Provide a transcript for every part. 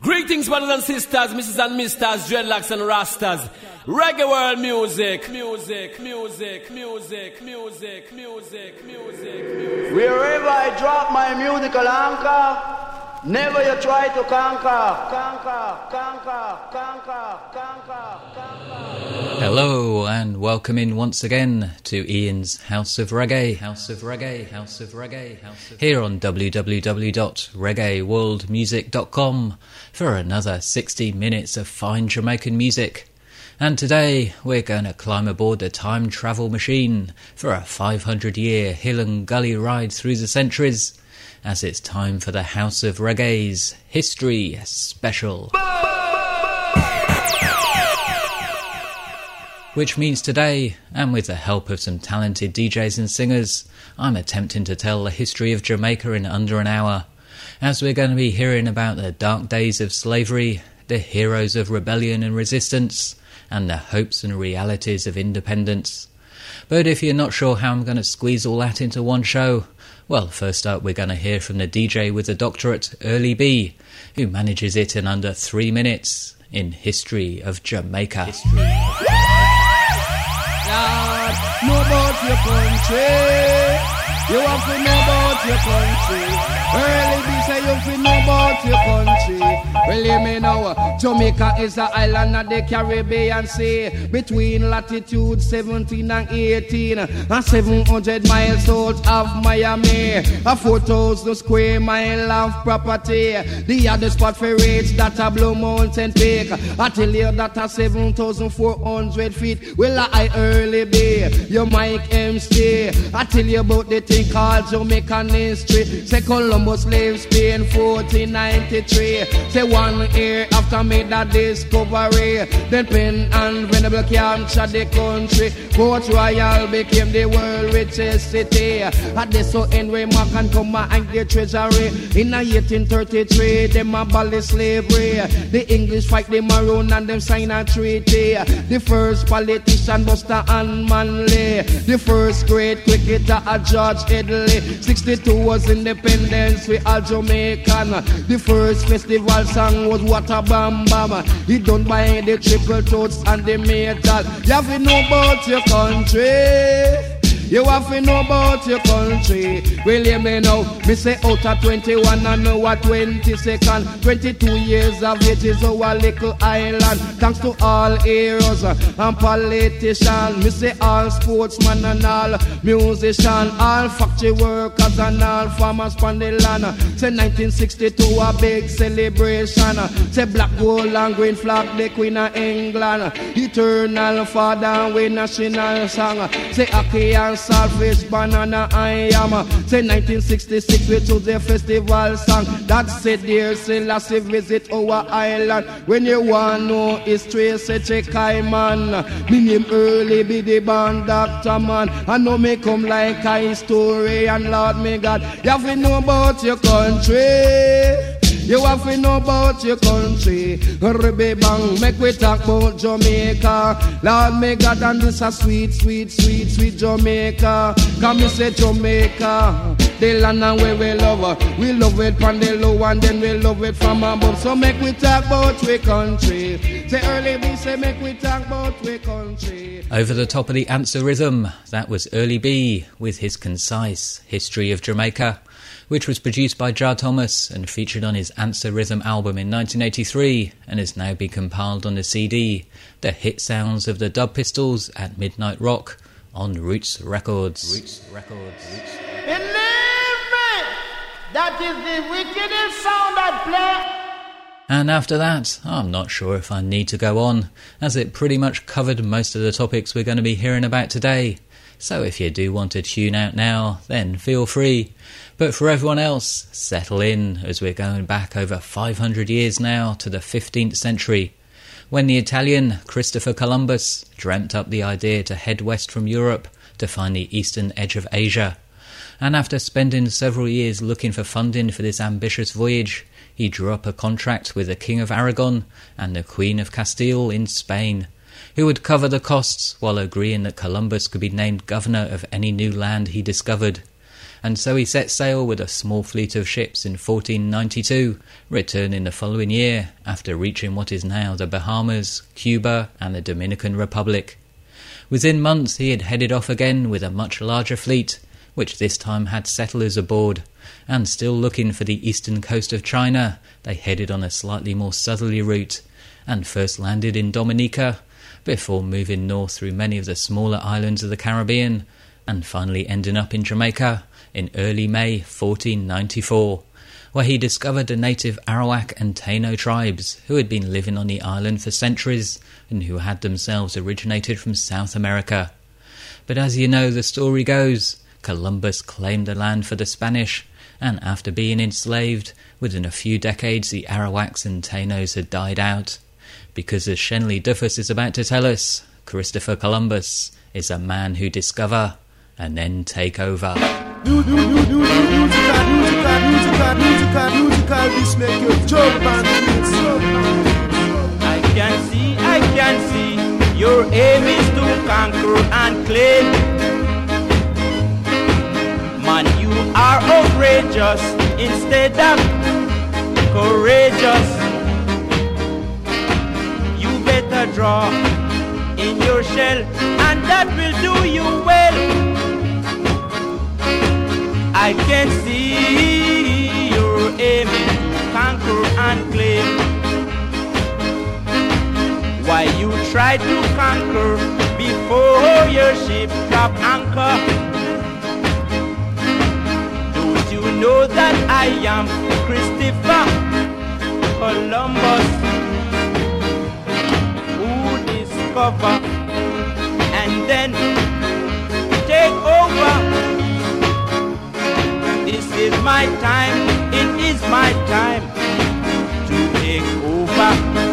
Greetings, brothers and sisters, Mrs. and Misters, dreadlocks and rastas. Reggae world music. Wherever I drop my musical anchor, never you try to conquer. Hello and welcome in once again to Ian's House of Reggae. Here on www.reggaeworldmusic.com for another 60 minutes of fine Jamaican music. And today we're going to climb aboard the time travel machine for a 500-year hill and gully ride through the centuries, as it's time for the House of Reggae's History Special. Which means today, and with the help of some talented DJs and singers, I'm attempting to tell the history of Jamaica in under an hour, as we're going to be hearing about the dark days of slavery, the heroes of rebellion and resistance, and the hopes and realities of independence. But if you're not sure how I'm going to squeeze all that into one show, well, first up we're going to hear from the DJ with the doctorate, Early B, who manages it in under 3 minutes in History of Jamaica. Know about your country. You have to know about your country. Early B say you have to know about your country. Well, you may know Jamaica is an island of the Caribbean Sea, between latitude 17 and 18 and 700 miles south of Miami. A 4,000 square mile of property. The other spot for rates that a Blue Mountain Peak. I tell you that a 7,400 feet. Well, I Early B, you Mike MC. I tell you about the thing called Jamaican history. Say Columbus left Spain 1493. Say 1 year after made that discovery, then Penn and Venable captured the country. Port Royal became the world richest city. At this so Henry Morgan come and the treasury. In 1833 them abolish slavery. The English fight the Maroon and them sign a treaty. The first politician Buster and Manley. The first great cricketer George Headley. 62 was independence for all Jamaican. The first festival song was Water Bam Bam. It done by the Triple Toads and the Metal. You have to know about your country. You have to know about your country. Will you me know? Me say out of 21 and now at 22nd. 22 years of age is our little island. Thanks to all heroes and politicians. Me say all sportsmen and all musicians, all factory workers and all farmers from the land. Say 1962 a big celebration. Say black, gold and green flag, the Queen of England. Eternal Father with national song. Say Aki and Saltfish, banana, I am. Say 1966 we choose the festival song. That said dear Selassie visit our island. When you want know history, say check man. Me name Early be the band doctor man. I know me come like a historian, Lord me God. You have to know about your country. You have to know about your country. Ribby bang, make we talk about Jamaica. Lord me God, and this a sweet Jamaica. Come me say Jamaica, the land and where we love. We love it from the low and then we love it from above. So make we talk about we country. Say Early B, say make we talk about we country. Over the top of the answer rhythm, that was Early B with his concise History of Jamaica, which was produced by Jar Thomas and featured on his Answer Rhythm album in 1983 and has now been compiled on the CD, The Hit Sounds of the Dub Pistols at Midnight Rock on Roots Records. Believe me, that is the wickedest sound that play. And after that, I'm not sure if I need to go on, as it pretty much covered most of the topics we're going to be hearing about today. So if you do want to tune out now, then feel free. But for everyone else, settle in, as we're going back over 500 years now to the 15th century, when the Italian Christopher Columbus dreamt up the idea to head west from Europe to find the eastern edge of Asia. And after spending several years looking for funding for this ambitious voyage, he drew up a contract with the King of Aragon and the Queen of Castile in Spain, who would cover the costs while agreeing that Columbus could be named governor of any new land he discovered. and so he set sail with a small fleet of ships in 1492, returning the following year after reaching what is now the Bahamas, Cuba and the Dominican Republic. Within months he had headed off again with a much larger fleet, which this time had settlers aboard, and still looking for the eastern coast of China, they headed on a slightly more southerly route, and first landed in Dominica, before moving north through many of the smaller islands of the Caribbean, and finally ending up in Jamaica in early May 1494, where he discovered the native Arawak and Taino tribes who had been living on the island for centuries and who had themselves originated from South America. But as you know, the story goes, Columbus claimed the land for the Spanish, and after being enslaved, within a few decades the Arawaks and Tainos had died out. Because as Shenley Duffus is about to tell us, Christopher Columbus is a man who discover and then take over. Musical, this make you jump and I can see, your aim is to conquer and claim. Man, you are outrageous instead of courageous. You better draw in your shell, and that will do you well. I can see you're aiming to conquer and claim. Why you try to conquer before your ship drop anchor? Don't you know that I am Christopher Columbus, who discover and then take over? This is my time, it is my time to take over.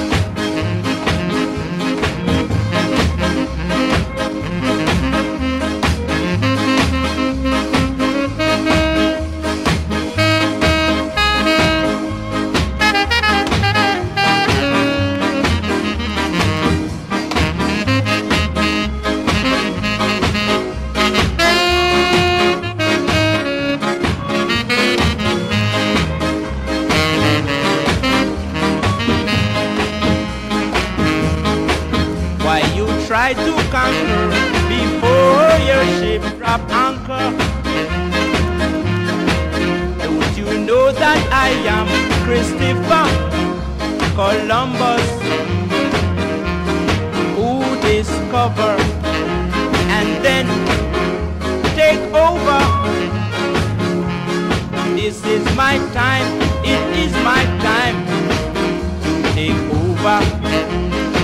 Try to conquer before your ship drop anchor. Don't you know that I am Christopher Columbus, who discover and then take over? This is my time, it is my time to take over.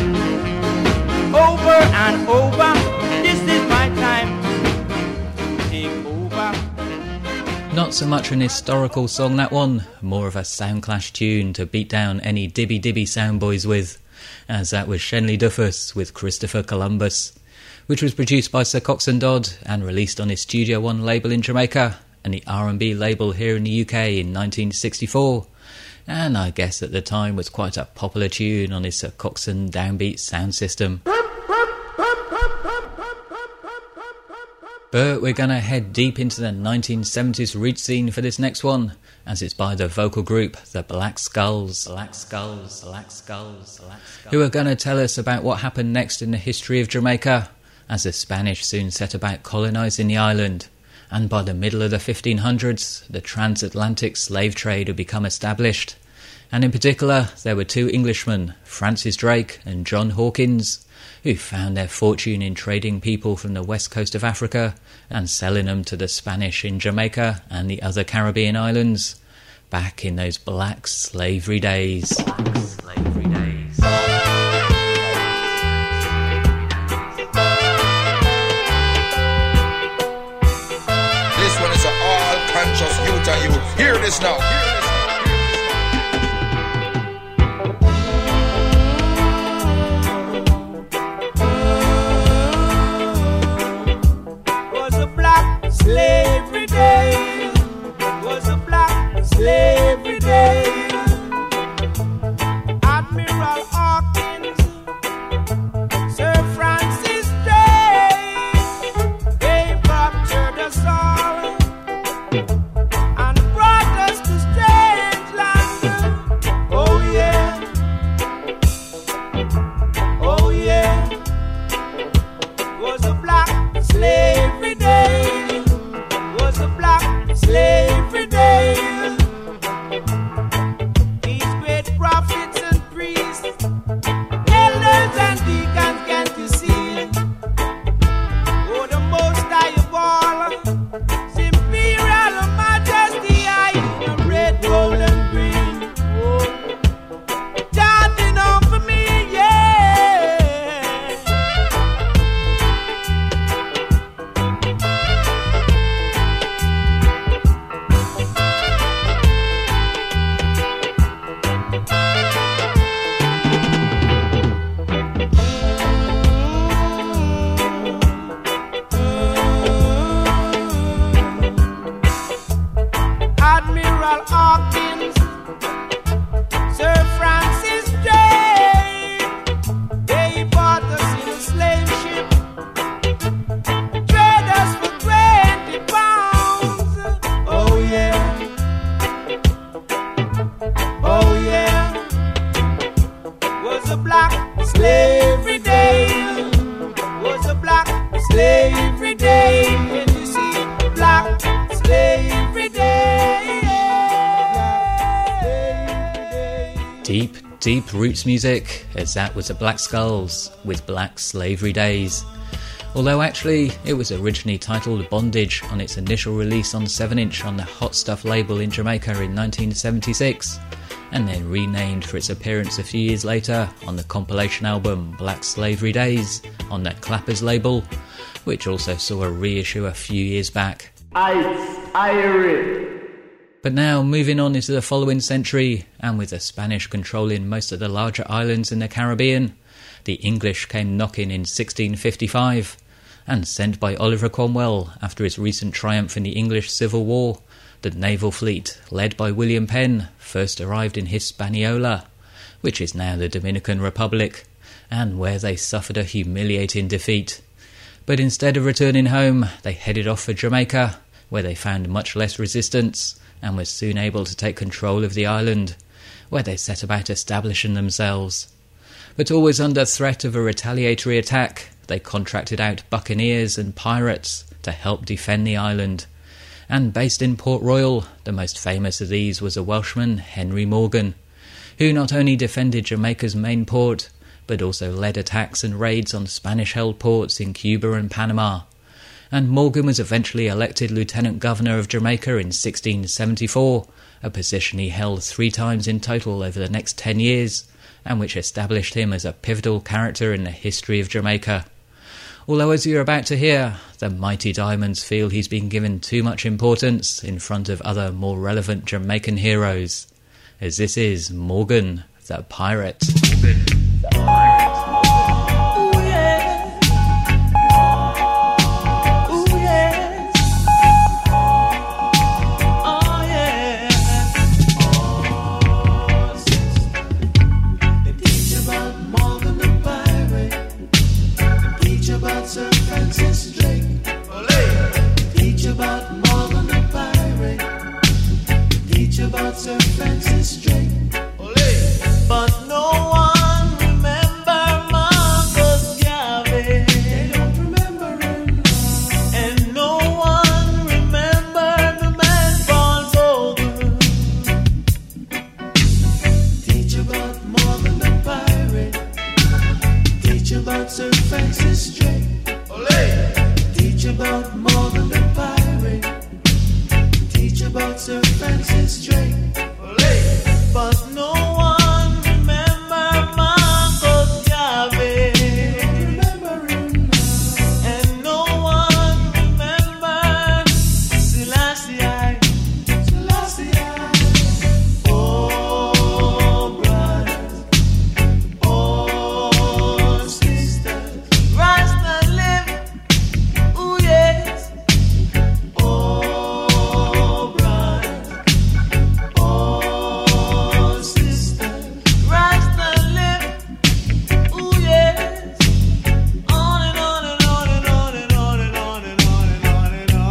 Over and over, this is my time to take over. Not so much an historical song, that one, more of a Soundclash tune to beat down any dibby soundboys with, as that was Shenley Duffus with Christopher Columbus, which was produced by Sir Coxsone Dodd and released on his Studio One label in Jamaica and the R&B label here in the UK in 1964. And I guess at the time was quite a popular tune on his Sir Coxsone downbeat sound system. But we're going to head deep into the 1970s roots scene for this next one, as it's by the vocal group The Black Skulls, who are going to tell us about what happened next in the history of Jamaica, as the Spanish soon set about colonising the island. And by the middle of the 1500s, the transatlantic slave trade had become established. And in particular, there were two Englishmen, Francis Drake and John Hawkins, who found their fortune in trading people from the west coast of Africa and selling them to the Spanish in Jamaica and the other Caribbean islands, back in those black slavery days. This one is an all-conscious youth, and you hear this now. Slavery day was a black slavery day. Admiral Deep roots music, as that was the Black Skulls with Black Slavery Days. Although actually it was originally titled Bondage on its initial release on 7-inch on the Hot Stuff label in Jamaica in 1976, and then renamed for its appearance a few years later on the compilation album Black Slavery Days on the Clappers label, which also saw a reissue a few year back. But now, moving on into the following century, and with the Spanish controlling most of the larger islands in the Caribbean, the English came knocking in 1655, and sent by Oliver Cromwell after his recent triumph in the English Civil War, the naval fleet, led by William Penn, first arrived in Hispaniola, which is now the Dominican Republic, and where they suffered a humiliating defeat. But instead of returning home, they headed off for Jamaica, where they found much less resistance, and were soon able to take control of the island, where they set about establishing themselves. But always under threat of a retaliatory attack, they contracted out buccaneers and pirates to help defend the island. And based in Port Royal, the most famous of these was a Welshman, Henry Morgan, who not only defended Jamaica's main port, but also led attacks and raids on Spanish-held ports in Cuba and Panama. And Morgan was eventually elected Lieutenant Governor of Jamaica in 1674, a position he held 3 times in total over the next 10 years, and which established him as a pivotal character in the history of Jamaica. Although, as you're about to hear, the Mighty Diamonds feel he's been given too much importance in front of other more relevant Jamaican heroes, as this is Morgan the Pirate. Sir Francis Drake. But no one remember Marcus Garvey. They don't remember him. And no one remember the man Paul Vogel. Teach about Morgan the Pirate. Teach about Sir Francis Drake. Teach about Morgan the Pirate. Teach about Sir Francis Drake. But no one remember Marcus Garvey. Remember him. And no one remember Selassie. Oh, brothers. Oh, sisters. Rasta live. Ooh, yes. Oh, brothers. Oh, sisters. Rasta live. Ooh, yes. On and on and on and on and on and on and on and on and on.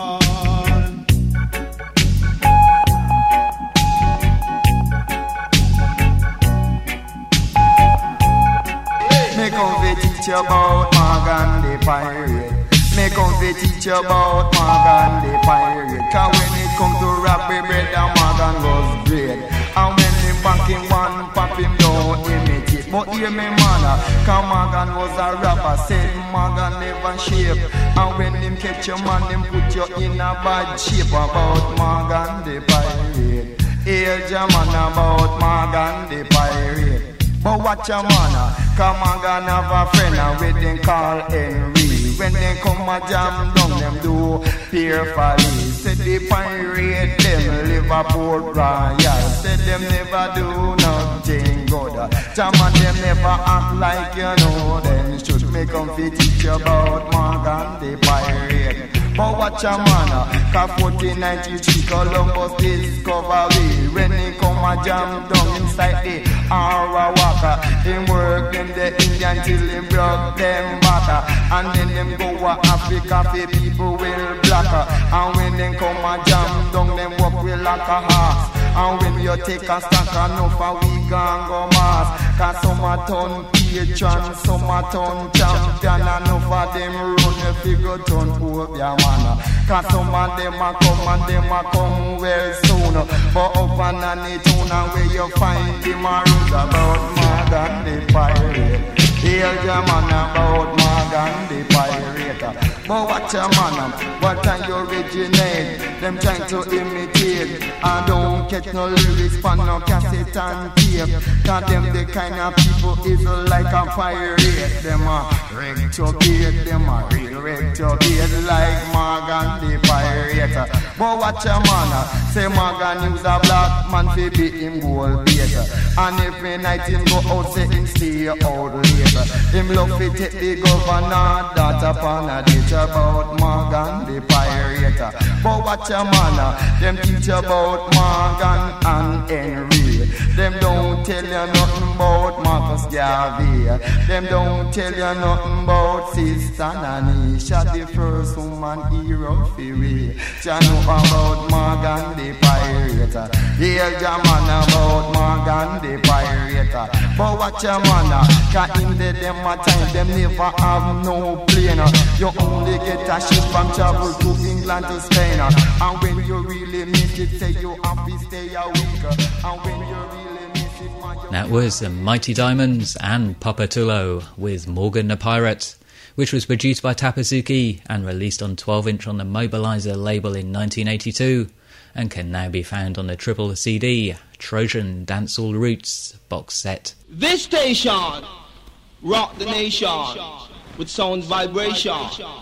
Me come fi teach you about Morgan the Pirate. Me come fi teach you about Morgan the Pirate. 'Cause when it come to rap, we bread and Morgan was great. And when him back him one, pop him down, imitate. But hear me man, 'cause Morgan was a rapper. Said Morgan never shape. And when him catch you man, him put you in a bad shape. About Morgan the Pirate. Hear your man about Morgan the Pirate. But watch a man, 'cause Morgan have a friend with them call Henry. When they come a jam down, them do fearfully. Said the pirate, them live a Port Royal. Said them never do nothing good. Jam and them never act like you know them. Should me come fi teach you about Morgan the Pirate. But watch a man, 'cause 1493 Columbus discovery. When he come a jam down inside the Arawaka, he work them the Indian till he broke them back. And then them go a Africa, the people will black. And when them come a jam down, them walk with like a horse. And when you take a stock enough and we gon' go mass. Cause some a turn patron, some a turn champion. Enough of them run the figure turn hope ya man. Cause some of them a come well soon. But up and the town where you find the maroons about Morgan the pirate. Hear your man about Morgan the pirate. But watch your man, what time you originate? Them trying to imitate. I don't get no lyrics for no cassette and tape. Cause them the kind of people is like a pirate. Them a retrograde, them a real retrograde like Morgan the pirate. But watch your man, say Morgan use a black man fi be him gold bait. And every night him go out say him stay out late. Him love fi take the governor that upon a ditch about Morgan the pirate. But watch your man, them teach about Morgan and Henry. Them don't tell you nothing about Marcus Garvey. Them don't tell you nothing about Sister Nanny. Shot the first woman hero fi we. Ya know about Morgan the pirate. Hear your man about Morgan the pirate. But watch your man, cause in the them a time them never have no plane. You only get a ship from travel to England to Spain. And when you really miss it, say you have to stay a week. And when you really miss it, man, that was the Mighty Diamonds and Papa Tulo with Morgan the Pirate, which was produced by Tapazuki and released on 12-inch on the Mobilizer label in 1982 and can now be found on the triple CD Trojan Dancehall Roots box set. This station rock the nation with sound vibration.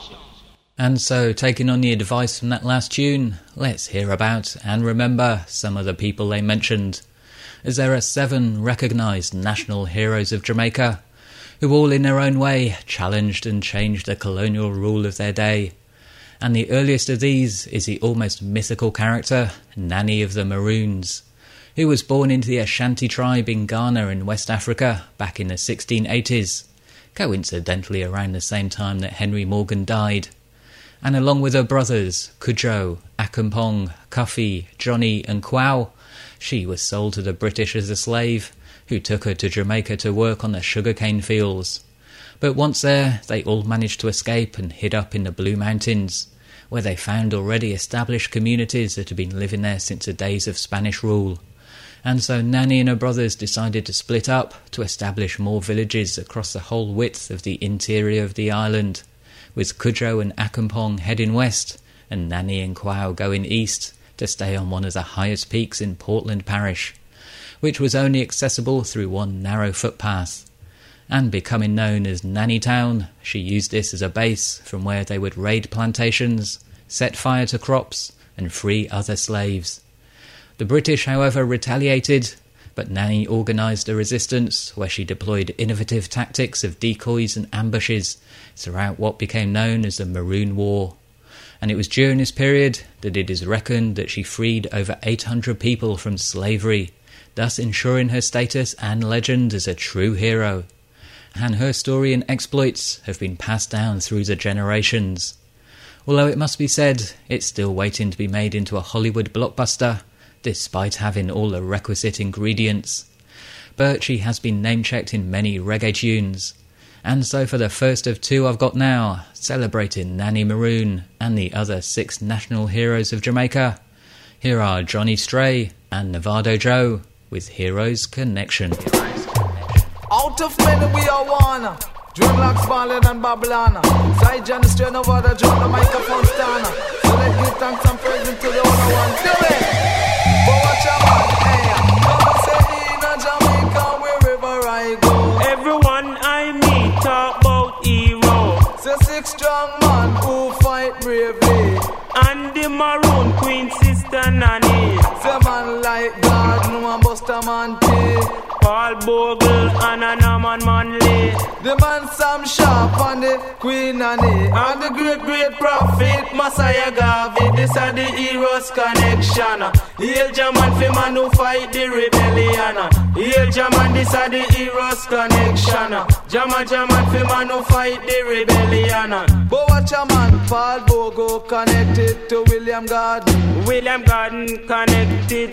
And so, taking on the advice from that last tune, let's hear about and remember some of the people they mentioned, as there are 7 recognised national heroes of Jamaica, who all in their own way challenged and changed the colonial rule of their day. And the earliest of these is the almost mythical character, Nanny of the Maroons, who was born into the Ashanti tribe in Ghana in West Africa back in the 1680s, coincidentally around the same time that Henry Morgan died. And along with her brothers, Kudjo, Akumpong, Cuffy, Johnny and Kwao, she was sold to the British as a slave, who took her to Jamaica to work on the sugarcane fields. But once there, they all managed to escape and hid up in the Blue Mountains, where they found already established communities that had been living there since the days of Spanish rule. And so Nanny and her brothers decided to split up to establish more villages across the whole width of the interior of the island, with Kudjo and Akumpong heading west and Nanny and Kwao going east to stay on one of the highest peaks in Portland Parish, which was only accessible through one narrow footpath. And becoming known as Nanny Town, she used this as a base from where they would raid plantations, set fire to crops and free other slaves. The British, however, retaliated, but Nanny organised a resistance where she deployed innovative tactics of decoys and ambushes throughout what became known as the Maroon War. And it was during this period that it is reckoned that she freed over 800 people from slavery, thus ensuring her status and legend as a true hero. And her story and exploits have been passed down through the generations. Although it must be said, it's still waiting to be made into a Hollywood blockbuster, despite having all the requisite ingredients. But she has been name-checked in many reggae tunes. And so for the first of 2 I've got now, celebrating Nanny Maroon and the other 6 national heroes of Jamaica, here are Johnny Stray and Nevado Joe with Heroes Connection. Out of many we are one. Dreadlocks, Ballad and Babylon. Side Johnny Stray, Nevado Joe, the microphone stand. So let's give thanks and praise to the only one. Do it! But watch your man, hey. Come say in a Jamaica, wherever I go. Everyone I meet talk about hero. Say 6 strong man who fight bravely. And the Maroon Queen Sister Nanny. Say man like God, no man bust a man tea. Paul Bogle and a Norman Manley. The man Sam Sharp and the Queen Annie. And the great prophet Messiah Garvey. This are the Heroes Connection. Hail Jaman for man who fight the rebellion. Hail Jaman, this are the Heroes Connection. Jaman for man who fight the rebellion. But watch a man, Paul Bogle connected to William Garden. William Garden connected to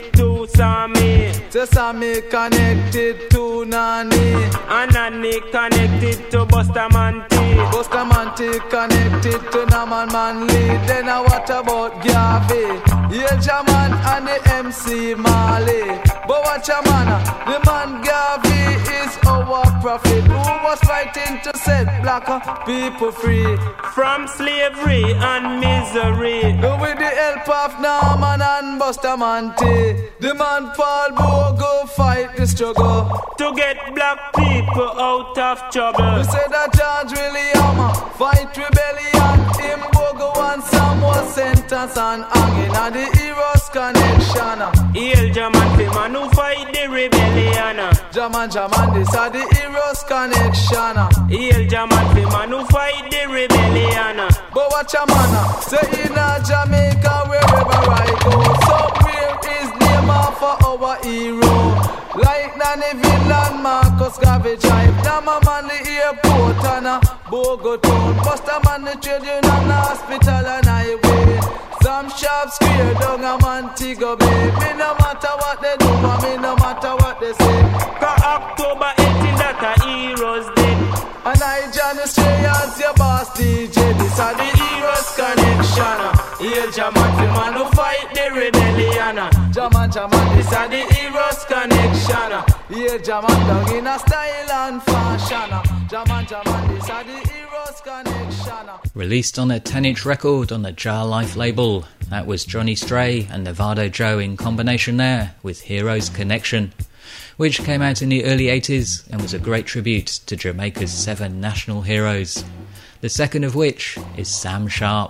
to Sammy. Say Sammy connected to Nani. And Nani connected to Bustamante. Bustamante connected to Naman Manley. Then what about Garvey? Yeah, Jaman and the MC Marley. But watch a man, the man Garvey is our prophet, who was fighting to set black people free from slavery and misery. With the help of Norman and Bustamante, the man Paul Bogle fight the struggle to get black people out of trouble. We say that George William fight rebellion. Him Bogle and Sam was sentenced and hanging at the Heroes Connection. Hail Jaman, the man who fight the rebellion. Jaman, this are the Heroes Connection. Hail Jaman, the man who fight the rebellion. But watch a man, say in Jamaica, wherever I go, somewhere is name for our hero. Like Nanny Villan, Marcus Garvey Drive, Nama man the airport and Bogotown, Bustaman the trade union and hospital and highway. Some sharp square down a Montego Bay. Me no matter what they do, and me no matter what they say. Cause October 18, that a heroes dead. And I Johnny Stray as your boss DJ. This are the Heroes Connection. Hail Jaman, the man who fight the rebellion. Jaman, this are the Heroes Connection. Hail Jaman, down in a style and fashion. Jaman, this are the Heroes Connection. Released on a 10-inch record on the Jar Life label, that was Johnny Stray and Nevado Joe in combination there with Heroes Connection, which came out in the early 80s and was a great tribute to Jamaica's 7 national heroes. The second of which is Sam Sharp.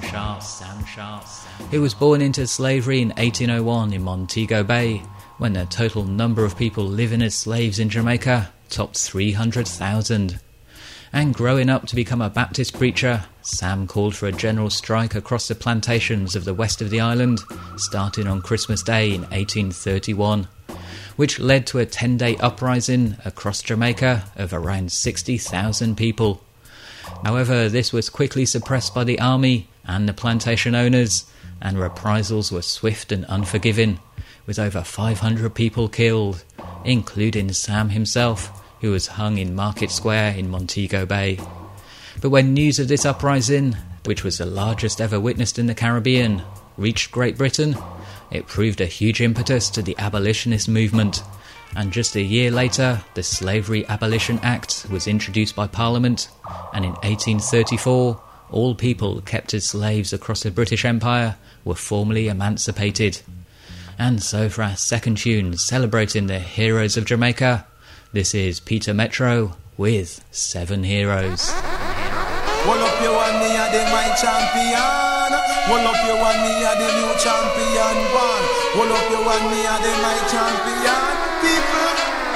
Who was born into slavery in 1801 in Montego Bay, when the total number of people living as slaves in Jamaica topped 300,000. And growing up to become a Baptist preacher, Sam called for a general strike across the plantations of the west of the island, starting on Christmas Day in 1831, which led to a 10-day uprising across Jamaica of around 60,000 people. However, this was quickly suppressed by the army and the plantation owners, and reprisals were swift and unforgiving, with over 500 people killed, including Sam himself, who was hung in Market Square in Montego Bay. But when news of this uprising, which was the largest ever witnessed in the Caribbean, reached Great Britain, it proved a huge impetus to the abolitionist movement, and just a year later, the Slavery Abolition Act was introduced by Parliament, and in 1834, all people kept as slaves across the British Empire were formally emancipated. And so for our second tune celebrating the heroes of Jamaica, this is Peter Metro with 7 Heroes. Hold up your one, me a the my champion. Hold up your one, me a the new champion one. Hold up your one, me a the my champion. People,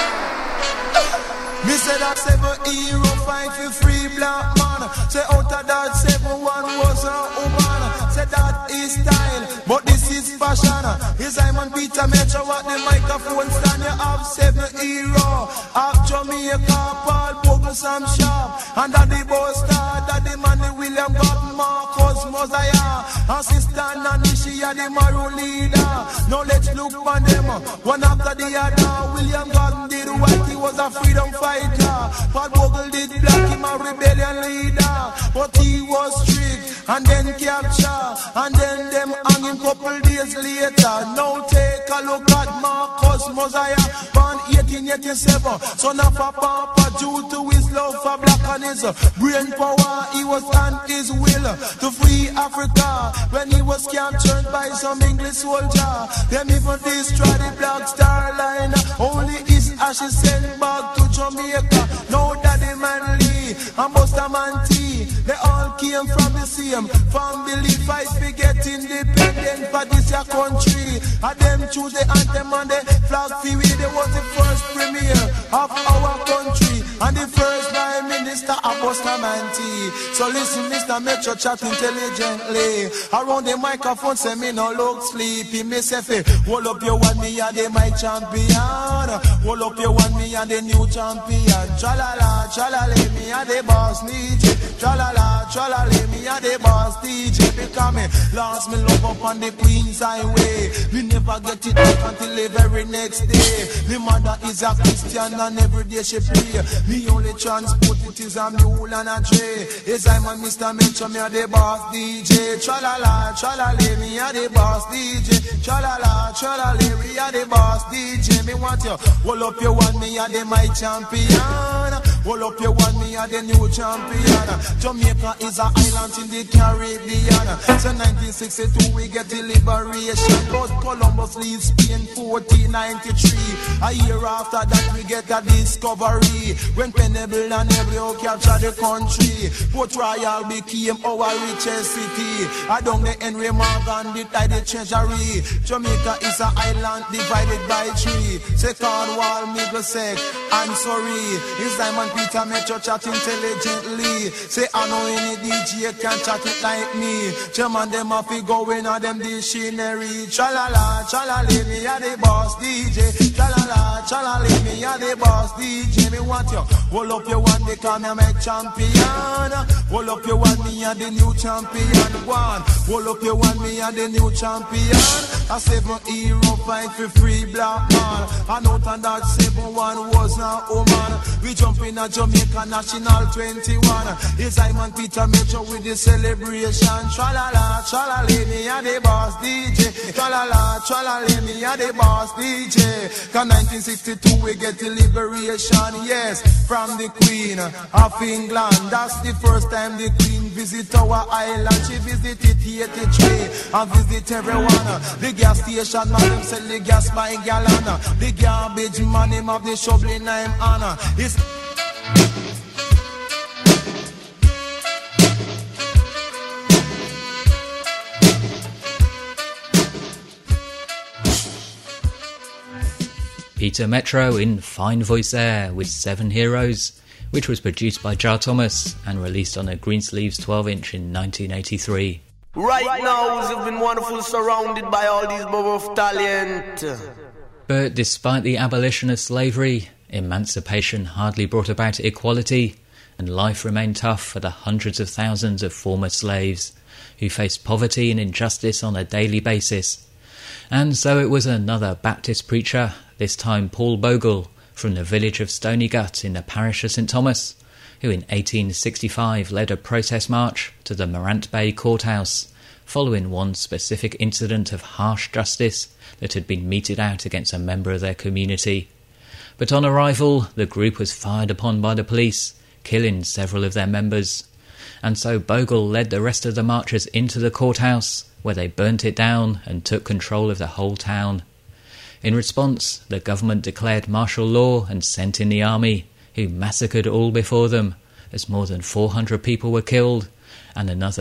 me say that 7 hero fight for free black man. Say out of that 7 one was a woman. Say that is style, but this is fashion. Is Simon Peter Metro at the microphone stand? You have 7 hero. Have Jamaica, Paul Bogle, Sam Sharp, and that the boss star, that the man the William Gordon, Marcus Mosiah, and sister Nanny, she are the Maru leader. Now let's look for them, one after the other. William Gordon did white, he was a freedom fighter. Paul Bogle did black, him a rebellion leader. But he was strict, and then capture, and then them hang him couple days later. Now take a look at Marcus Mosiah, born 1887, son of a papa, due to his love for black and his brain power. He was on his will to free Africa when he was captured by some English soldier. Them even destroyed the Black Star Line. Only his ashes sent back to Jamaica. Now that the Manley and Bustamante, they all came from the same family. Fight to get independent for this your country. And them choose the anthem and the flag for we. They was the first premier of our country and the first Prime Minister of Bustamante. So listen, Mr. Metro chat intelligently. Around the microphone say me no look sleepy. Me say hold up your one, me and the my champion. Hold up your one, me and the new champion. Tra-la-la, tra-la-la, me and the boss need you. Tra-la-la, tralala, me a the boss DJ. Because me lost me love up on the Queen's Highway. Me never get it back until the very next day. Me mother is a Christian and every day she pray. Me only transport it is a mule and a tray. Yes, I'm a Mr. Metro, me a the boss DJ. Tralala, tralala, me a the boss DJ. Tralala, tralala, me a the boss DJ. Me want you, hold up your one, me a the my champion. Hold up your one, me a the new champion. Jamaica is an island in the Caribbean. So 1962 we get the liberation. But Columbus leaves Spain 1493. A year after that we get a discovery. When Penable and Ebro capture the country. Port Royal became our richest city. I don't the Henry Morgan did the treasury. Jamaica is an island divided by three. Say Cornwall, Middlesex, and Surrey. It's Simon Peter Metro chat intelligently. Say I know any DJ can chat it like me. German them a fi go in on them dictionary. Tralala, tralala, me a the boss DJ. Tralala, tralala, me a the boss DJ. Me want you, hold up your one because me a make champion. Hold up your one, me a the new champion. One, hold up your one, me a the new champion. A 7 hero fight for free black man. And out on that 7-1 was not woman. We jump in a Jamaica National 21. It's Simon Peter Metro with the celebration. Tralala, tralala, me a the boss DJ. Tralala, tralala, me a the boss DJ. Cause 1962 we get the liberation, yes, from the Queen of England. That's the first time the Queen visit our island. She visited 83 and visit everyone. The gas station man them sell the gas by gallon. The garbage man him of the shoveling name Anna. It's Peter Metro in fine voice there with 7 Heroes, which was produced by Jar Thomas and released on a Greensleeves 12-inch in 1983. Right now we've been wonderful surrounded by all these bubble of talent. But despite the abolition of slavery, emancipation hardly brought about equality, and life remained tough for the hundreds of thousands of former slaves who faced poverty and injustice on a daily basis. And so it was another Baptist preacher, this time Paul Bogle, from the village of Stonygut in the parish of St Thomas, who in 1865 led a protest march to the Morant Bay courthouse, following one specific incident of harsh justice that had been meted out against a member of their community. But on arrival, the group was fired upon by the police, killing several of their members. And so Bogle led the rest of the marchers into the courthouse, where they burnt it down and took control of the whole town. In response, the government declared martial law and sent in the army, who massacred all before them, as more than 400 people were killed, and another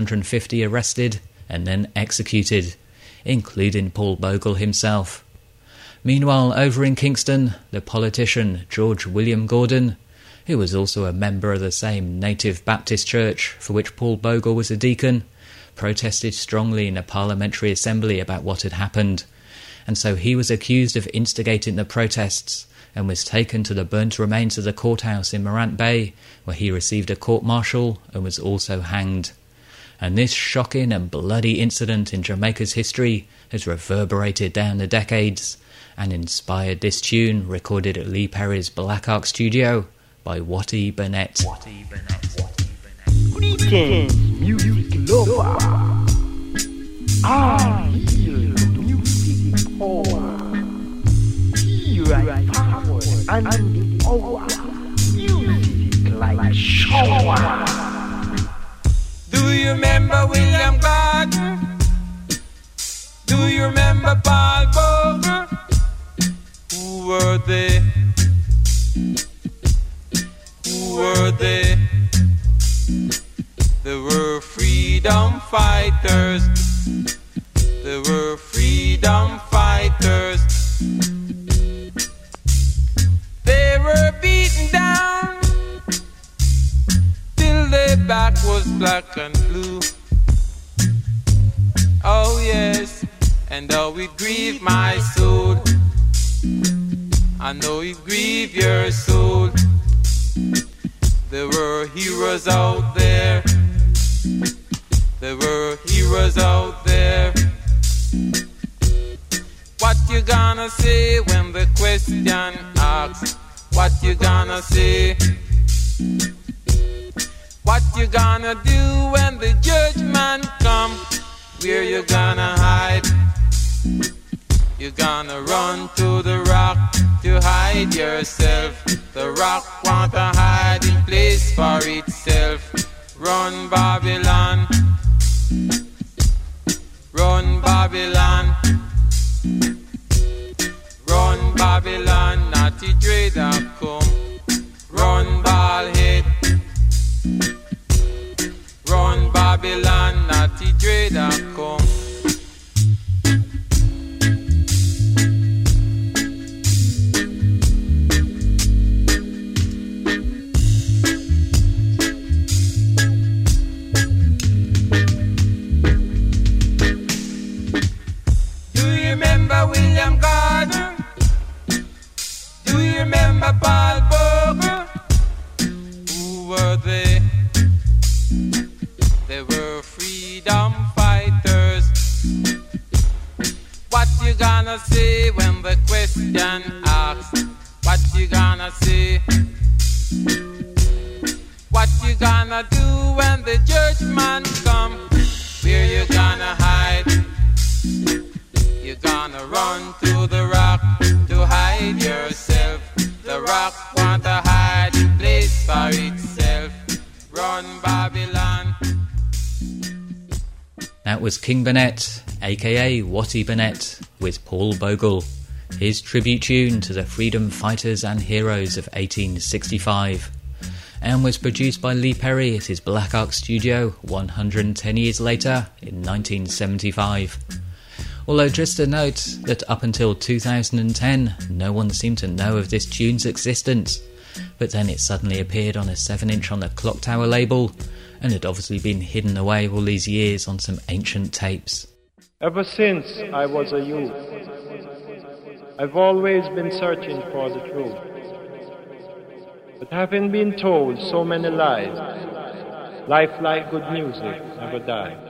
350 arrested and then executed, including Paul Bogle himself. Meanwhile, over in Kingston, the politician George William Gordon, who was also a member of the same native Baptist church for which Paul Bogle was a deacon, protested strongly in a parliamentary assembly about what had happened, and so he was accused of instigating the protests and was taken to the burnt remains of the courthouse in Morant Bay, where he received a court-martial and was also hanged. And this shocking and bloody incident in Jamaica's history has reverberated down the decades and inspired this tune recorded at Lee Perry's Black Ark studio by Watty Burnett. Greetings, music lover. I feel the music power. Right power and the power. Music like shower. Do you remember William Gardner? Do you remember Paul Bogle? Who were they? Who were they? They were freedom fighters. They were freedom fighters. They were beaten down till their back was black and blue. Oh yes, and though it grieved my soul, I know it grieved your soul. There were heroes out there There were heroes out there. What you gonna say when the question asks? What you gonna say? What you gonna do when the judgment come? Where you gonna hide? You gonna run to the rock to hide yourself. The rock want a hiding place for itself. Run Babylon, run Babylon, run Babylon, naughty trader come. Run Baldhead, run Babylon, naughty trader come. William Gardner? Do you remember Paul Bogle? Who were they? They were freedom fighters. What you gonna say when the question asks? What you gonna say? What you gonna do when the judgment come? Where you gonna hide? You're gonna run to the rock to hide yourself. The rock want a hiding place for itself. Run Babylon. That was King Burnett, aka Watty Burnett, with Paul Bogle, his tribute tune to the freedom fighters and heroes of 1865, and was produced by Lee Perry at his Black Ark studio 110 years later in 1975. Although just a note that up until 2010 no one seemed to know of this tune's existence, but then it suddenly appeared on a 7-inch on the Clock Tower label and had obviously been hidden away all these years on some ancient tapes. Ever since I was a youth, I've always been searching for the truth. But having been told so many lies, life like good music never dies.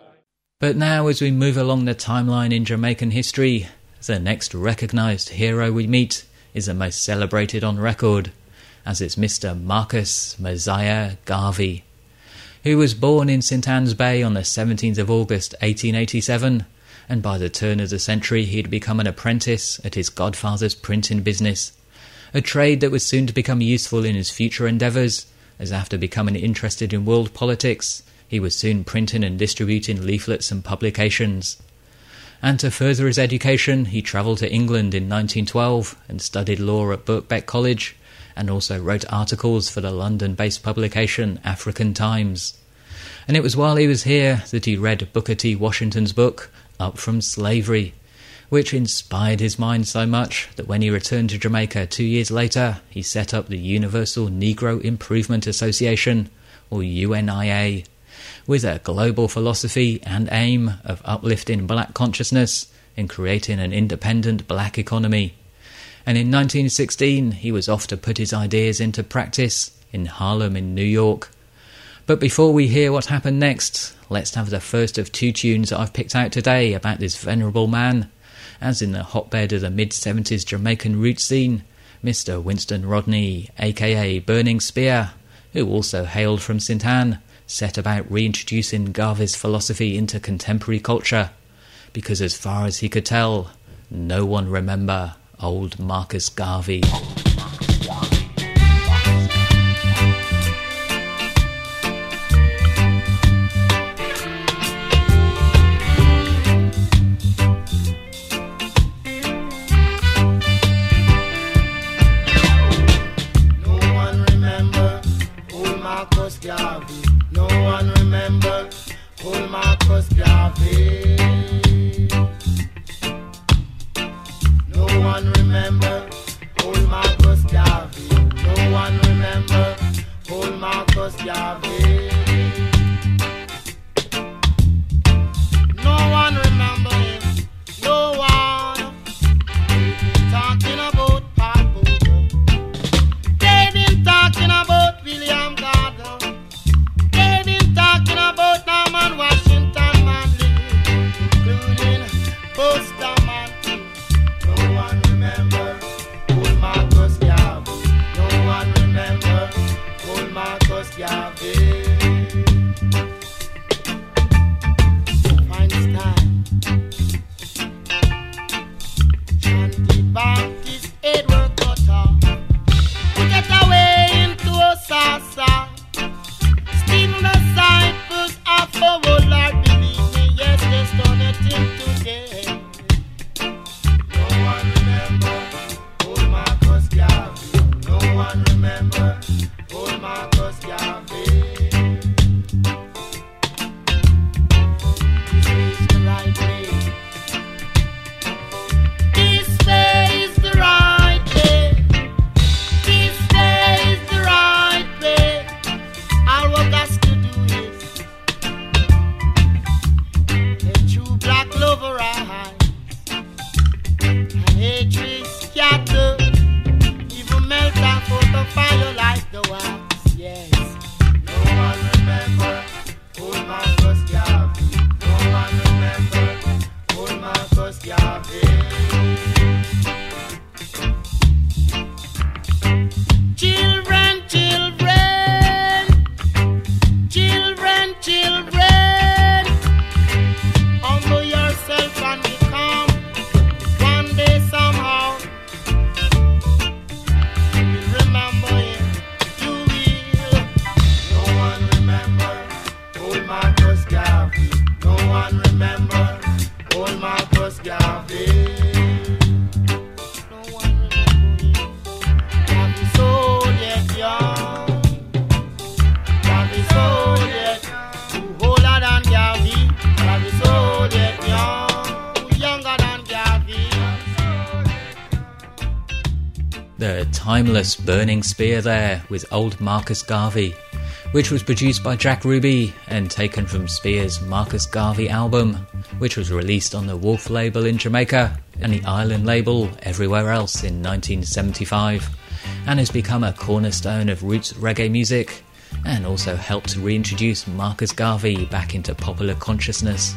But now, as we move along the timeline in Jamaican history, the next recognised hero we meet is the most celebrated on record, as it's Mr. Marcus Mosiah Garvey, who was born in St Anne's Bay on the 17th of August 1887, and by the turn of the century he'd become an apprentice at his godfather's printing business, a trade that was soon to become useful in his future endeavours, as after becoming interested in world politics, he was soon printing and distributing leaflets and publications. And to further his education, he travelled to England in 1912 and studied law at Birkbeck College, and also wrote articles for the London-based publication African Times. And it was while he was here that he read Booker T. Washington's book, Up From Slavery, which inspired his mind so much that when he returned to Jamaica 2 years later, he set up the Universal Negro Improvement Association, or UNIA, with a global philosophy and aim of uplifting black consciousness and creating an independent black economy. And in 1916, he was off to put his ideas into practice in Harlem in New York. But before we hear what happened next, let's have the first of two tunes that I've picked out today about this venerable man, as in the hotbed of the mid-70s Jamaican roots scene, Mr. Winston Rodney, aka Burning Spear, who also hailed from St Anne, set about reintroducing Garvey's philosophy into contemporary culture, because as far as he could tell, no one remember old Marcus Garvey. Talking about The timeless Burning Spear there with Old Marcus Garvey, which was produced by Jack Ruby and taken from Spear's Marcus Garvey album, which was released on the Wolf label in Jamaica and the Island label everywhere else in 1975, and has become a cornerstone of roots reggae music and also helped to reintroduce Marcus Garvey back into popular consciousness.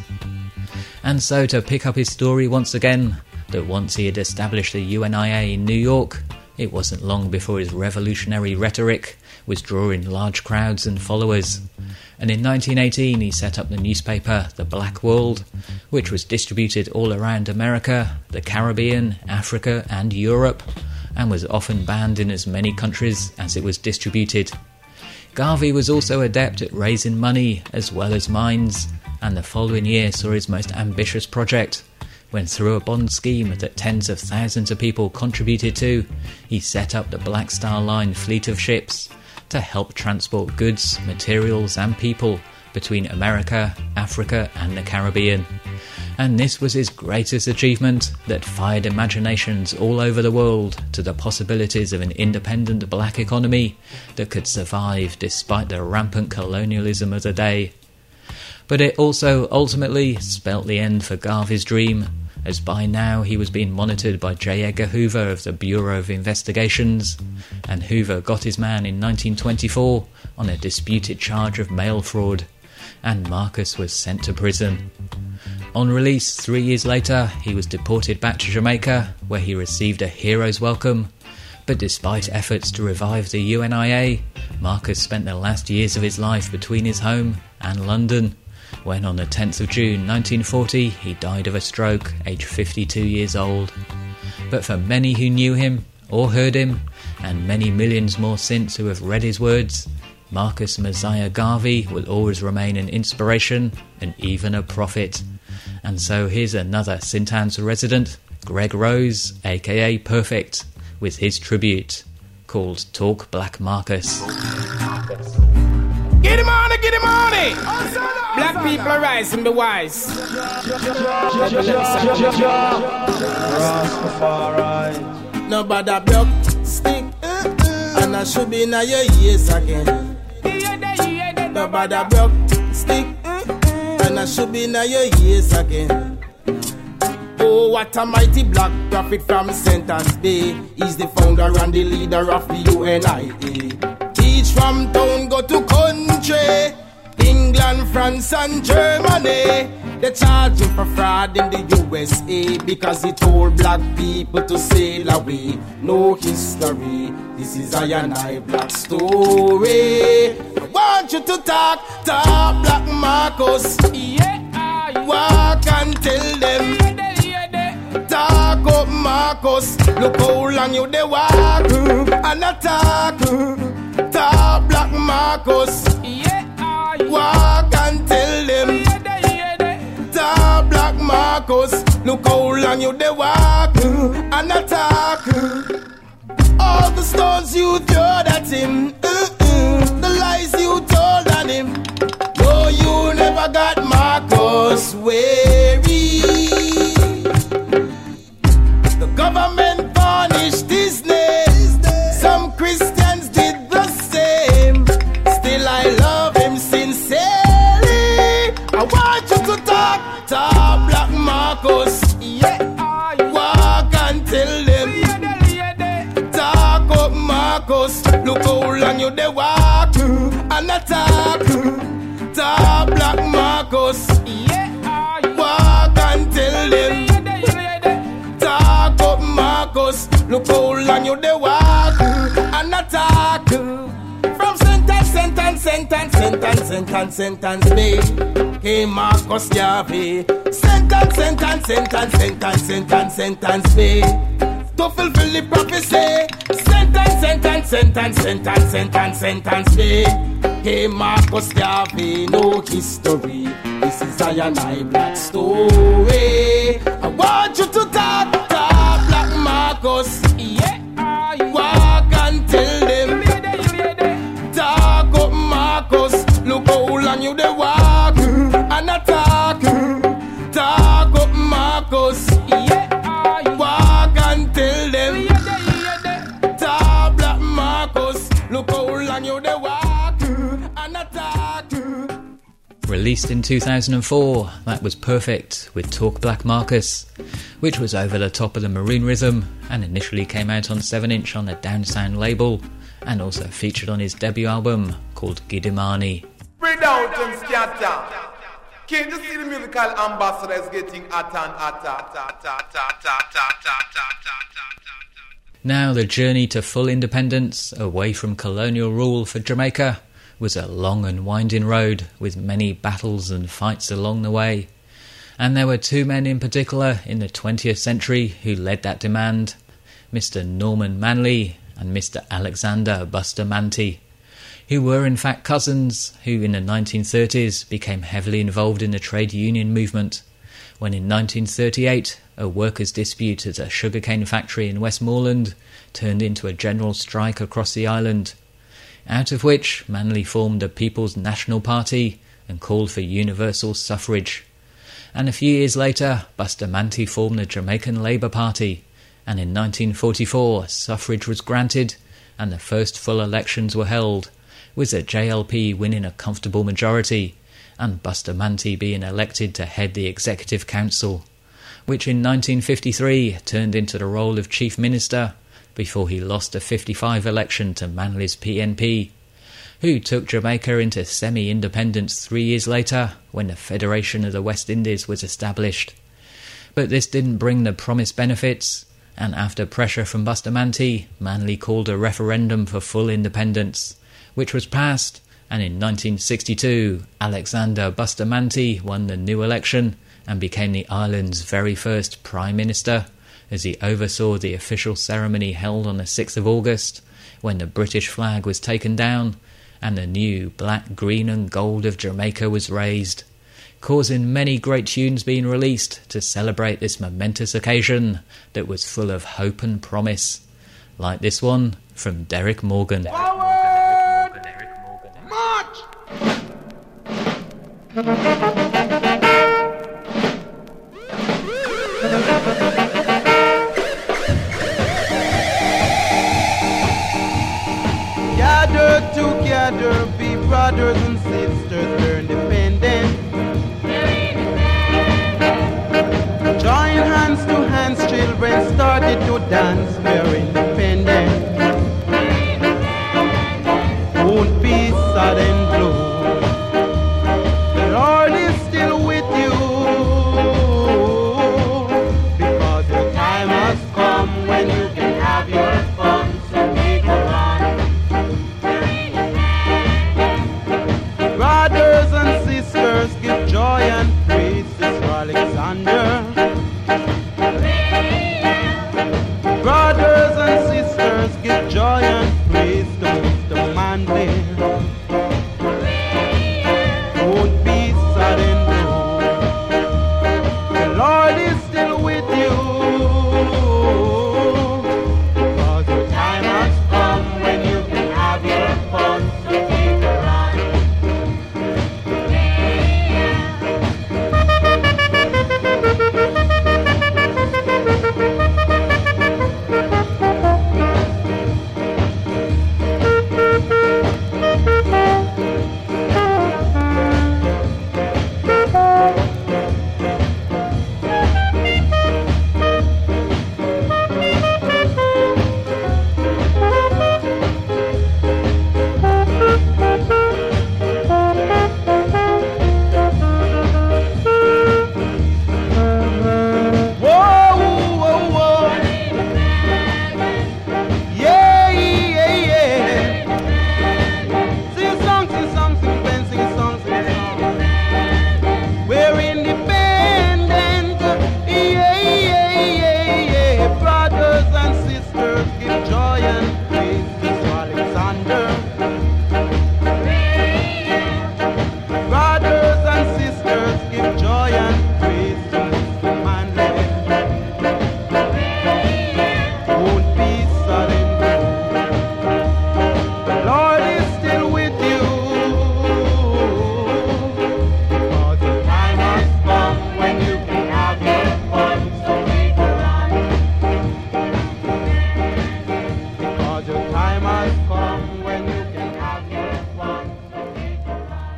And so, to pick up his story once again, that once he had established the UNIA in New York, it wasn't long before his revolutionary rhetoric was drawing large crowds and followers. And in 1918 he set up the newspaper The Black World, which was distributed all around America, the Caribbean, Africa and Europe, and was often banned in as many countries as it was distributed. Garvey was also adept at raising money as well as minds, and the following year saw his most ambitious project, when through a bond scheme that tens of thousands of people contributed to, he set up the Black Star Line fleet of ships to help transport goods, materials and people between America, Africa and the Caribbean. And this was his greatest achievement that fired imaginations all over the world to the possibilities of an independent black economy that could survive despite the rampant colonialism of the day. But it also ultimately spelt the end for Garvey's dream, as by now he was being monitored by J. Edgar Hoover of the Bureau of Investigations, and Hoover got his man in 1924 on a disputed charge of mail fraud, and Marcus was sent to prison. On release 3 years later, he was deported back to Jamaica, where he received a hero's welcome, but despite efforts to revive the UNIA, Marcus spent the last years of his life between his home and London, when on the 10th of June 1940 he died of a stroke, aged 52 years old. But for many who knew him or heard him, and many millions more since who have read his words, Marcus Messiah Garvey will always remain an inspiration and even a prophet. And so here's another St. Anne's resident, Greg Rose, aka Perfect, with his tribute called Talk Black Marcus. Get him on it, get him on it! Black people are rising, be wise. Nobody broke stick, and I should be in your ears again. Nobody broke stick, and I should be in your ears again. Oh, what a mighty black prophet from St. Anne's Bay. He's the founder and the leader of the UNIA. Teach from town, go to country, England, France and Germany. They charge him for fraud in the USA because he told black people to sail away. No history, this is a I black story. I want you to talk Black Marcus. Yeah, walk and tell them. Talk up Marcus, look how long you dey walk and attack. Talk Black Marcus, walk and tell them. Talk Black Marcus, look how long you dey walk and attack. All the stones you throw at him, the lies you told on him. No, you never got Marcus weary. The government punished his name. Some Christians did the same. Still I love him sincerely. I want you to talk Black Marcus. Walk and tell them. Talk up Marcus. Look how long you dey walk and attack. Talk Black Marcus. Walk and tell them. Marcus, look how long you dey walk and attack. From sentence, Bay. Hey Marcus Garvey. Sentence, Bay. To fulfill the prophecy. Sentence, Bay. Hey Marcus Garvey, no history. This is I black story. I want you to talk Black Marcus. Walk and tell them. Talk up Marcus. Look how long you dey walk and attack. Talk up Marcus. Walk and tell them. Released in 2004, that was Perfect with Talk Black Marcus, which was over the top of the Maroon rhythm and initially came out on 7-inch on the Downsound label and also featured on his debut album called Gidimani. Spread out and scatter. Can't you see the musical ambassador is getting hotter and Now the journey to full independence, away from colonial rule for Jamaica, was a long and winding road with many battles and fights along the way. And there were two men in particular in the 20th century who led that demand, Mr. Norman Manley and Mr. Alexander Bustamante, who were in fact cousins who in the 1930s became heavily involved in the trade union movement, when in 1938 a workers' dispute at a sugarcane factory in Westmoreland turned into a general strike across the island, out of which Manley formed a People's National Party and called for universal suffrage. And a few years later, Bustamante formed the Jamaican Labour Party, and in 1944 suffrage was granted and the first full elections were held, with the JLP winning a comfortable majority and Bustamante being elected to head the Executive Council, which in 1953 turned into the role of Chief Minister before he lost the 55 election to Manley's PNP, who took Jamaica into semi-independence 3 years later when the Federation of the West Indies was established. But this didn't bring the promised benefits, and after pressure from Bustamante, Manley called a referendum for full independence, which was passed, and in 1962 Alexander Bustamante won the new election and became the island's very first Prime Minister, as he oversaw the official ceremony held on the 6th of August, when the British flag was taken down and the new black, green and gold of Jamaica was raised, causing many great tunes being released to celebrate this momentous occasion that was full of hope and promise, like this one from Derek Morgan. March! Gather together, be brothers and sisters, we're independent. Join hands to hands, children started to dance, we're independent. Won't be sudden blow. The Lord is still with you, because your time has come when you can have your fun, so we go on. Brothers and sisters, give joy and praise to Sir Alexander. Brothers and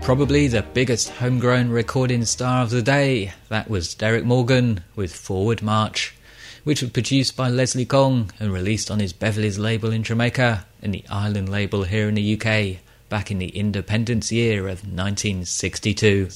Probably the biggest homegrown recording star of the day, that was Derek Morgan with Forward March, which was produced by Leslie Gong and released on his Beverly's label in Jamaica and the Island label here in the UK back in the independence year of 1962.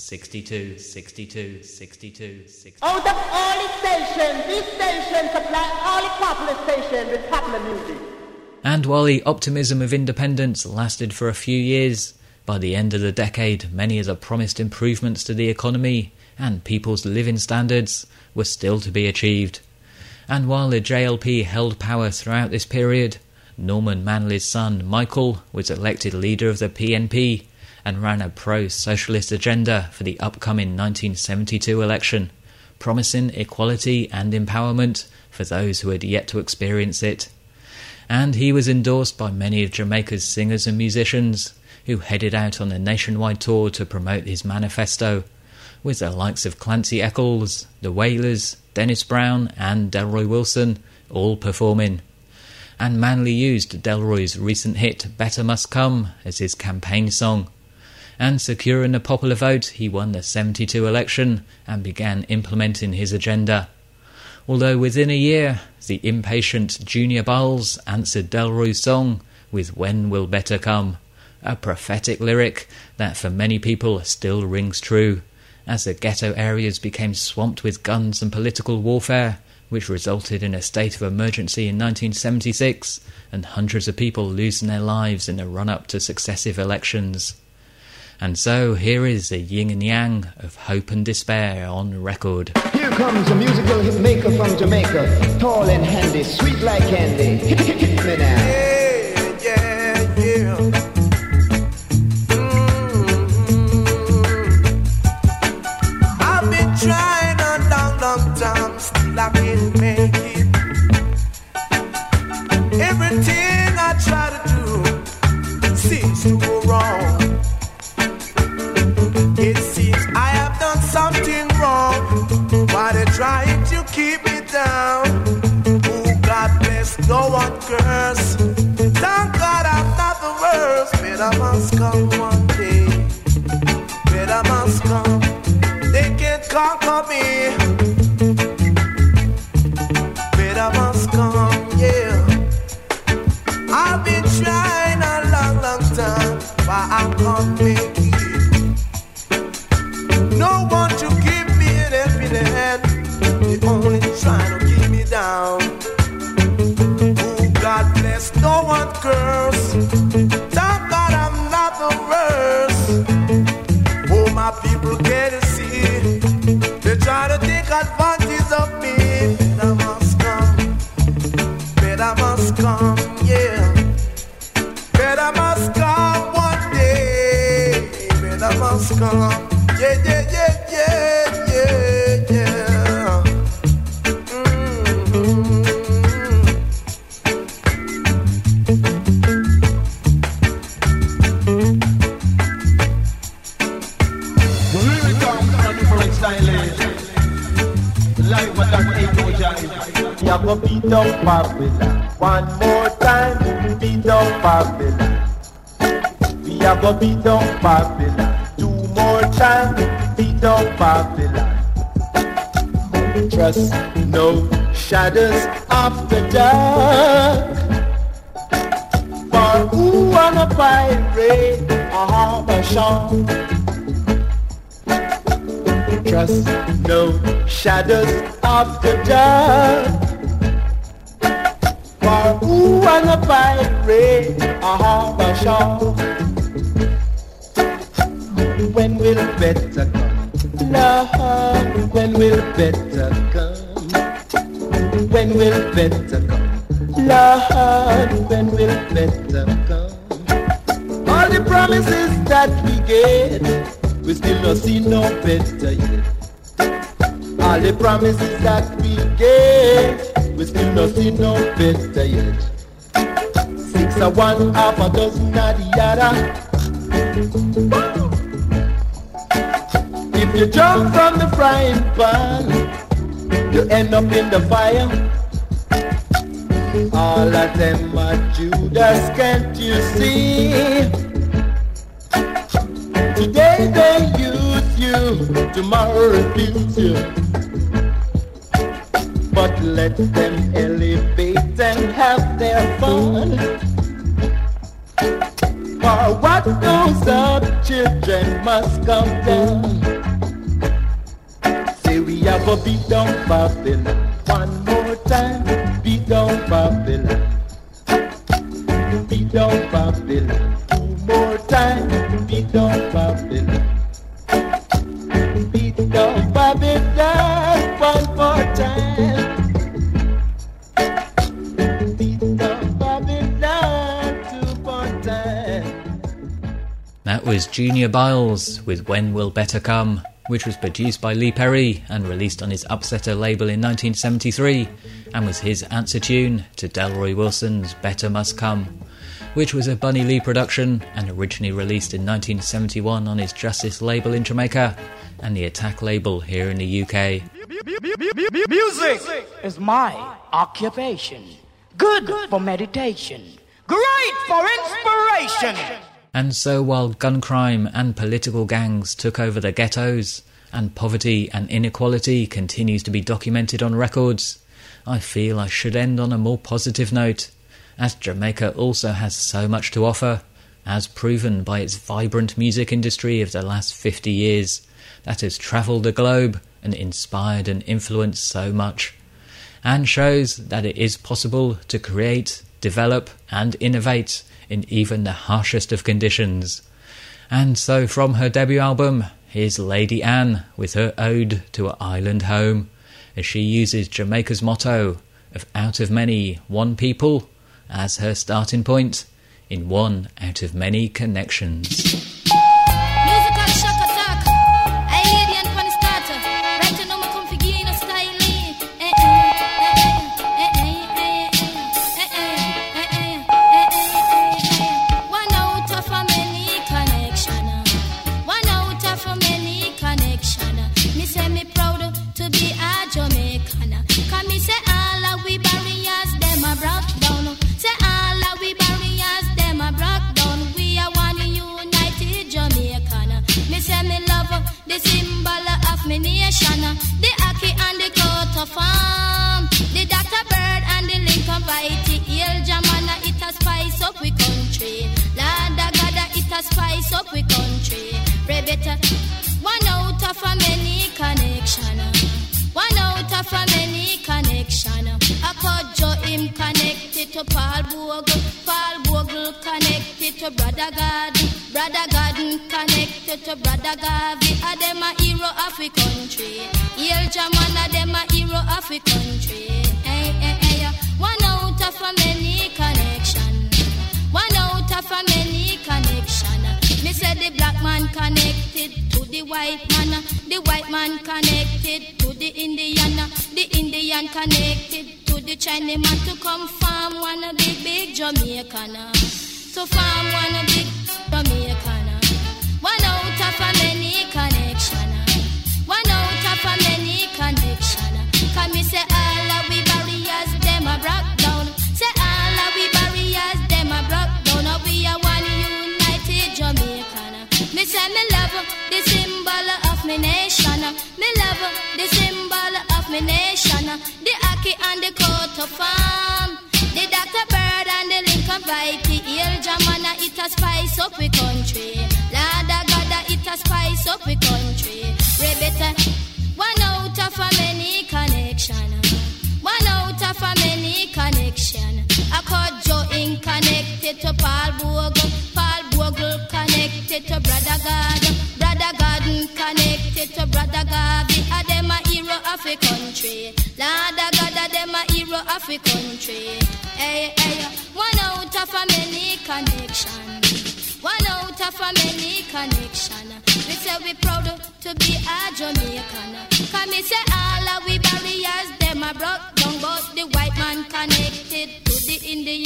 Out of all the stations, this station supply all the popular stations with popular music. And while the optimism of independence lasted for a few years, by the end of the decade, many of the promised improvements to the economy and people's living standards were still to be achieved. And while the JLP held power throughout this period, Norman Manley's son, Michael, was elected leader of the PNP and ran a pro-socialist agenda for the upcoming 1972 election, promising equality and empowerment for those who had yet to experience it. And he was endorsed by many of Jamaica's singers and musicians, who headed out on a nationwide tour to promote his manifesto, with the likes of Clancy Eccles, The Wailers, Dennis Brown and Delroy Wilson all performing. And Manley used Delroy's recent hit Better Must Come as his campaign song. And securing the popular vote, he won the 72 election and began implementing his agenda. Although within a year, the impatient Junior Bowles answered Delroy's song with When Will Better Come, a prophetic lyric that for many people still rings true, as the ghetto areas became swamped with guns and political warfare, which resulted in a state of emergency in 1976 and hundreds of people losing their lives in the run-up to successive elections. And so here is the yin and yang of hope and despair on record. Here comes a musical hit maker from Jamaica, tall and handy, sweet like candy. Hit me now. Yeah. Trying a long time, still I can't make it. Everything I try to do seems to go wrong. It seems I have done something wrong, why they trying to keep me down. Oh, God bless, no one curse. Thank God I'm not the worst. Better must come one day. Better must come. They can't conquer me. Better must come, yeah. I've been trying a long time, but I can't make it. No one to give me an helping hand. They only trying to keep me down. Oh, God bless, no one curse. Thank God I'm not the worst. Oh, my people get it. They try to take advantage of me. Better must come, yeah. Better must come one day. Better must come, yeah, yeah, yeah, yeah, yeah, yeah. We are gonna beat up Babylon one more time. Beat up Babylon. We are gonna beat up Babylon two more times. Beat up Babylon. Trust no shadows after dark. For who wanna pirate a harbor shore? Trust no shadows after dark. For who wanna pirate a harbor shore? When will better come? Lord, when will better come? When will better come? Lord, when will better come? All the promises that we get, we still not see no better yet. All the promises that we get, we still not see no better yet. 6 of one, half a dozen of the other. If you jump from the frying pan, you end up in the fire. All of them are Judas, can't you see? Today you, tomorrow refuse you. But let them elevate and have their fun. For what goes up, children must come down. Say we have a beat down Babylon. One more time, beat down Babylon. Beat down Babylon. Two more time, beat down Babylon. Beat down Babylon. One more time. That was Junior Byles with When Will Better Come, which was produced by Lee Perry and released on his Upsetter label in 1973, and was his answer tune to Delroy Wilson's Better Must Come, which was a Bunny Lee production and originally released in 1971 on his Justice label in Jamaica and the Attack label here in the UK. Music is my occupation. Good for meditation. Great for inspiration. And so while gun crime and political gangs took over the ghettos, and poverty and inequality continues to be documented on records, I feel I should end on a more positive note, as Jamaica also has so much to offer, as proven by its vibrant music industry of the last 50 years, that has travelled the globe and inspired and influenced so much, and shows that it is possible to create, develop and innovate in even the harshest of conditions. And so from her debut album, here's Lady Anne with her ode to her island home, as she uses Jamaica's motto of out of many, one people, as her starting point in one out of many connections. Musical shock attack. I alien pon the starter. Right now me come for gain a style. One out of a many connection. One out of a many connection. Me say me proud to be a Jamaican. Cause me say all of we barriers them a broke down. Say all of we barriers them a broke down. We are one united Jamaican. Me say me love the symbol of me nation. The Aki and the coat of arm. The Dr. Bird and the Lincoln Whitey. Il Jamana, it a spice up we country. Lada Gada, it a spice up we country. Rebecca, one out of a many connection. One out of a many connection. I called Joe him connected to Paul Bogle. Paul Bogle connected to Brother Garden. Brother Garden connected to Brother Garvey. A them a hero of the country. Il Jamana, them a hero of the country. Hey, hey, hey. One out of a many connection. One out of a many connection. Me say the black man connected to the white man connected to the Indian connected to the Chinese man to come farm one a big Jamaican, to farm one a big Jamaican. One out of a many connection, one out of a many connection. Cause me say all of we barriers them a broke down. Say all of we barriers them a broke down. We are one united Jamaican. Me say me love the symbol of me nation. Me love the symbol of me nation. The Aki and the coat of arm. The Dr. Bird and the Lincoln Whitey. Il Jamana, it a spice up we country. Lada Gada, it a spice up we country. Rebecca, one out of a many connection. One out of a many connection. I called Joe in connected to Paul Bogle. Paul Bogle connected to Brother Garden. Brother Garden connected to Brother Garvey. A them a hero of the country. Lada Gada, them a hero of the country. Hey, hey, one out of a many connection. One out of a many connection. We say we proud to be a Jamaican. Cause me say all of we barriers them a broke down. But the white man connected to the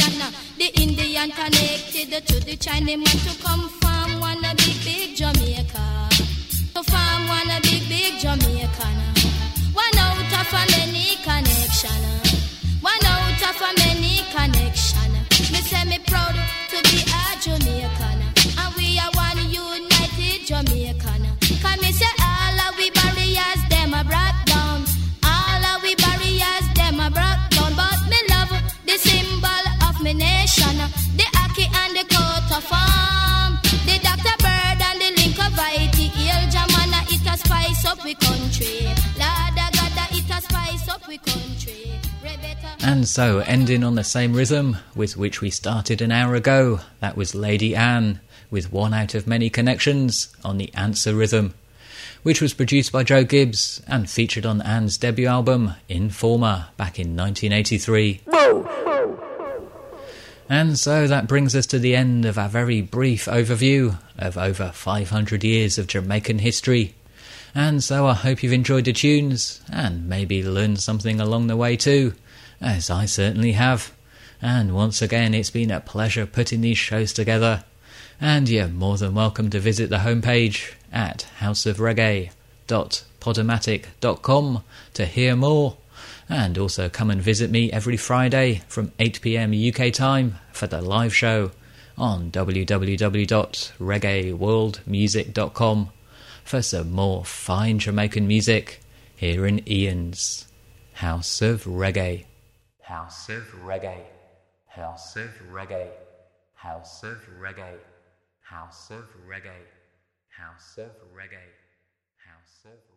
Indian connected to the Chinese man to come farm one a big Jamaica. To farm one a big Jamaican. One out of a many connection. One out of a many connection. Me say me proud to be a Jamaican. And we are one united Jamaican. Cause me say And so, ending on the same rhythm with which we started an hour ago, that was Lady Anne with One Out of Many Connections on the Answer rhythm, which was produced by Joe Gibbs and featured on Anne's debut album, Informer, back in 1983. And so that brings us to the end of our very brief overview of over 500 years of Jamaican history. And so I hope you've enjoyed the tunes, and maybe learned something along the way too, as I certainly have. And once again, it's been a pleasure putting these shows together. And you're more than welcome to visit the homepage at houseofreggae.podomatic.com to hear more. And also come and visit me every Friday from 8 PM UK time for the live show on www.reggaeworldmusic.com for some more fine Jamaican music here in Ian's House of Reggae. House of Reggae. House of Reggae. House of Reggae. House of Reggae. House of Reggae. House of